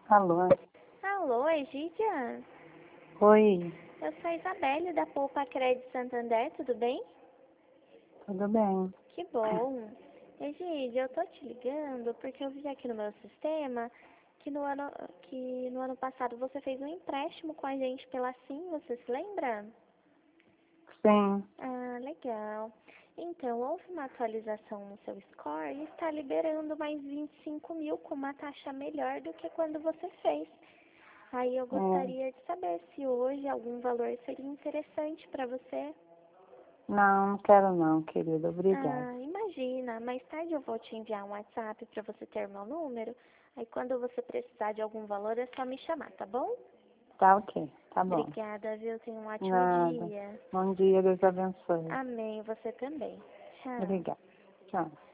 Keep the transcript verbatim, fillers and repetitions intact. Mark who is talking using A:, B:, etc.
A: Alô?
B: Alô, Egídia?
A: Oi,
B: Eu sou a Isabelle da Poupa Crédito Santander, tudo bem?
A: tudo bem?
B: Que bom. Egídia, eu tô te ligando porque eu vi aqui no meu sistema que no ano, que no ano passado você fez um empréstimo com a gente pela Sim, você se lembra?
A: Sim,
B: Ah, legal. Então, houve uma atualização no seu score e está liberando mais vinte e cinco mil com uma taxa melhor do que quando você fez. Aí eu
A: é.
B: gostaria de saber se hoje algum valor seria interessante para você.
A: Não, não quero não, querida, obrigada.
B: Ah, imagina, mais tarde eu vou te enviar um WhatsApp para você ter meu número. Aí quando você precisar de algum valor é só me chamar, tá bom?
A: Tá ok, tá bom.
B: Obrigada, viu? Tenha um ótimo
A: Nada.
B: dia.
A: Bom dia, Deus abençoe.
B: Amém, você também. Tchau.
A: Obrigada. Tchau.